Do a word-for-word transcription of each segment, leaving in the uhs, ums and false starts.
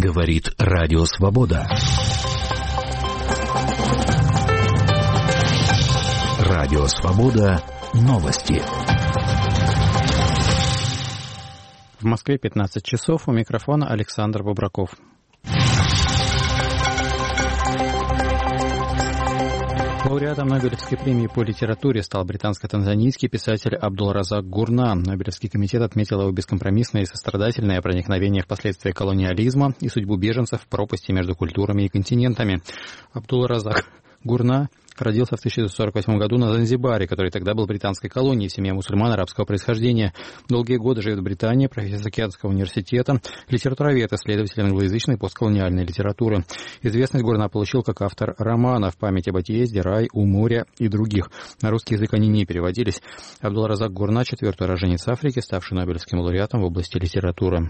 Говорит Радио Свобода. Радио Свобода. Новости. В Москве пятнадцать часов. У микрофона Александр Бобраков. Лауреатом Нобелевской премии по литературе стал британско-танзанийский писатель Абдул-Разак Гурна. Нобелевский комитет отметил его бескомпромиссное и сострадательное проникновение в последствия колониализма и судьбу беженцев в пропасти между культурами и континентами. Абдул-Разак Гурна родился в тысяча девятьсот сорок восьмом году на Занзибаре, который тогда был британской колонией в семье мусульман арабского происхождения. Долгие годы живет в Британии, профессор Океанского университета, литературовед, исследователь англоязычной постколониальной литературы. Известность Гурна получил как автор романов «Память об отъезде», «Рай», «У моря» и других. На русский язык они не переводились. Абдул-Разак Гурна – четвертый уроженец Африки, ставший Нобелевским лауреатом в области литературы.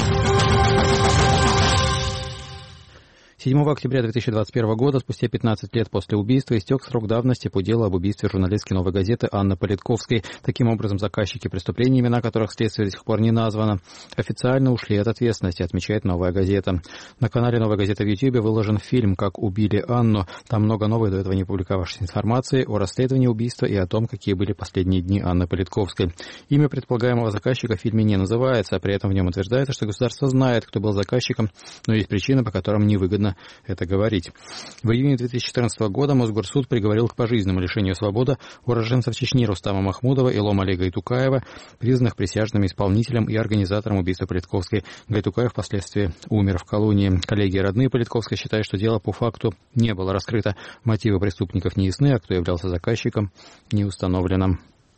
седьмого октября две тысячи двадцать первого года, спустя пятнадцать лет после убийства, истек срок давности по делу об убийстве журналистки «Новой газеты» Анны Политковской. Таким образом, заказчики преступлений, имена которых следствие до сих пор не названо, официально ушли от ответственности, отмечает «Новая газета». На канале «Новая газета» в Ютьюбе выложен фильм «Как убили Анну». Там много новой, до этого не публиковавшейся информации о расследовании убийства и о том, какие были последние дни Анны Политковской. Имя предполагаемого заказчика в фильме не называется, а при этом в нем утверждается, что государство знает, кто был заказчиком, но есть причины, по которым невыгодно это говорить. В июне две тысячи четырнадцатого года Мосгорсуд приговорил к пожизненному лишению свободы уроженцев Чечни Рустама Махмудова и Лом-Али Гайтукаева, признанных присяжным исполнителем и организатором убийства Политковской. Гайтукаев впоследствии умер в колонии. Коллеги и родные Политковской считают, что дело по факту не было раскрыто. Мотивы преступников не ясны, а кто являлся заказчиком, не установлено.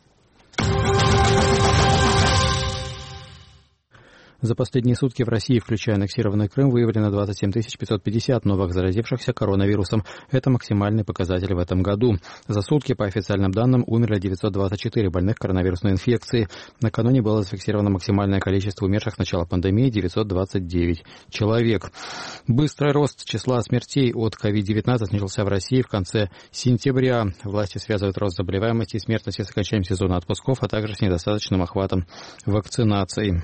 За последние сутки в России, включая аннексированный Крым, выявлено двадцать семь тысяч пятьсот пятьдесят новых заразившихся коронавирусом. Это максимальный показатель в этом году. За сутки, по официальным данным, умерли девятьсот двадцать четыре больных коронавирусной инфекцией. Накануне было зафиксировано максимальное количество умерших с начала пандемии – девятьсот двадцать девять человек. Быстрый рост числа смертей от ковид девятнадцать начался в России в конце сентября. Власти связывают рост заболеваемости и смертности с окончанием сезона отпусков, а также с недостаточным охватом вакцинации.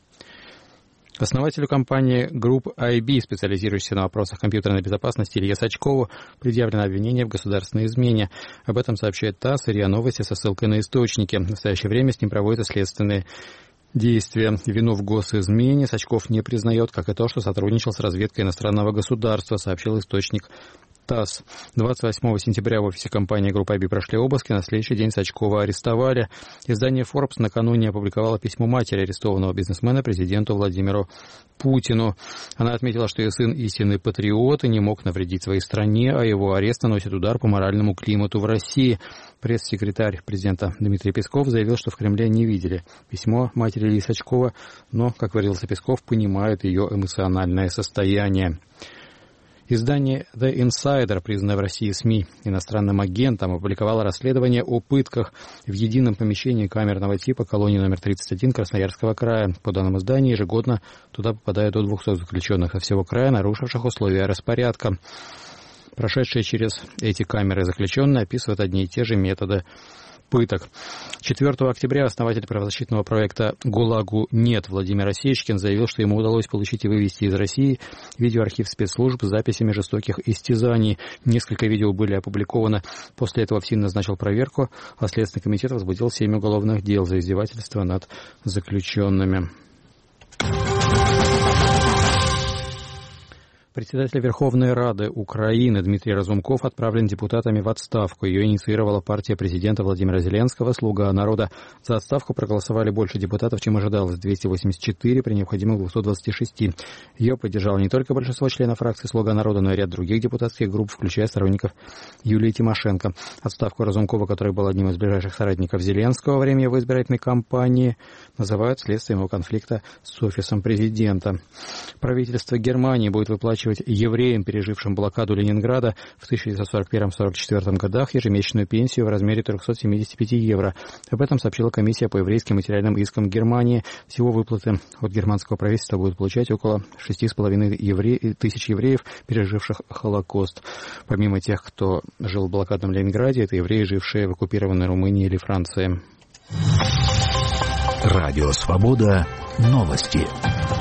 Основателю компании Group ай би, специализирующейся на вопросах компьютерной безопасности, Илье Сачкову предъявлено обвинение в государственной измене. Об этом сообщает ТАСС и РИА Новости со ссылкой на источники. В настоящее время с ним проводятся следственные действия. Вину в госизмене Сачков не признает, как и то, что сотрудничал с разведкой иностранного государства, сообщил источник ТАСС. двадцать восьмого сентября в офисе компании Group ай би прошли обыски, на следующий день Сачкова арестовали. Издание Forbes накануне опубликовало письмо матери арестованного бизнесмена президенту Владимиру Путину. Она отметила, что ее сын истинный патриот и не мог навредить своей стране, а его арест наносит удар по моральному климату в России. Пресс-секретарь президента Дмитрий Песков заявил, что в Кремле не видели письмо матери Ильи Сачкова, но, как выразился Песков, понимают ее эмоциональное состояние. Издание The Insider, признанное в России СМИ иностранным агентом, опубликовало расследование о пытках в едином помещении камерного типа колонии номер тридцать один Красноярского края. По данным издания, ежегодно туда попадает до двухсот заключенных со всего края, нарушивших условия распорядка. Прошедшие через эти камеры заключенные описывают одни и те же методы пыток. четвёртого октября основатель правозащитного проекта «ГУЛАГу нет» Владимир Осечкин заявил, что ему удалось получить и вывести из России видеоархив спецслужб с записями жестоких истязаний. Несколько видео были опубликованы. После этого ФСИН назначил проверку, а Следственный комитет возбудил семь уголовных дел за издевательство над заключенными. Председатель Верховной Рады Украины Дмитрий Разумков отправлен депутатами в отставку. Ее инициировала партия президента Владимира Зеленского «Слуга народа». За отставку проголосовали больше депутатов, чем ожидалось – двести восемьдесят четыре при необходимых двухстах двадцати шести. Ее поддержало не только большинство членов фракции «Слуга народа», но и ряд других депутатских групп, включая сторонников Юлии Тимошенко. Отставку Разумкова, который был одним из ближайших соратников Зеленского во время его избирательной кампании, называют следствием его конфликта с офисом президента. Правительство Германии будет выплачивать евреям, пережившим блокаду Ленинграда в тысяча девятьсот сорок первом — сорок четвёртом годах, ежемесячную пенсию в размере триста семьдесят пять евро. Об этом сообщила комиссия по еврейским материальным искам Германии. Всего выплаты от германского правительства будут получать около шести с половиной евре... тысяч евреев, переживших Холокост. Помимо тех, кто жил в блокадном Ленинграде, это евреи, жившие в оккупированной Румынии или Франции. Радио Свобода. Новости.